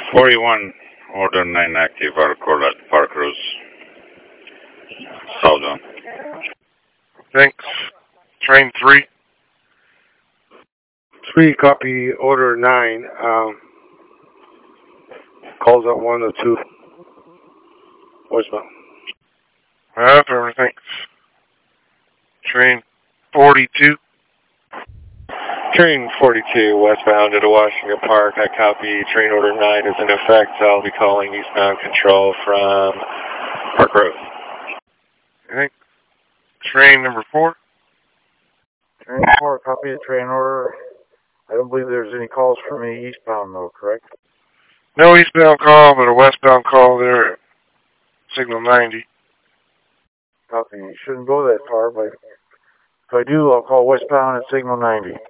41, order 9 active, call at Park Rose, Southern. Thanks. Train 3. 3, copy, order 9. Calls at 1 or 2. Voicemail. Whatever, thanks. Train 42. Train 42, westbound to Washington Park. I copy. Train order 9 is in effect. I'll be calling eastbound control from Park Road. Thanks. Train number 4. Train 4, copy the train order. I don't believe there's any calls for me eastbound, though, correct? No eastbound call, but a westbound call there at signal 90. Copy. Shouldn't go that far, but if I do, I'll call westbound at signal 90.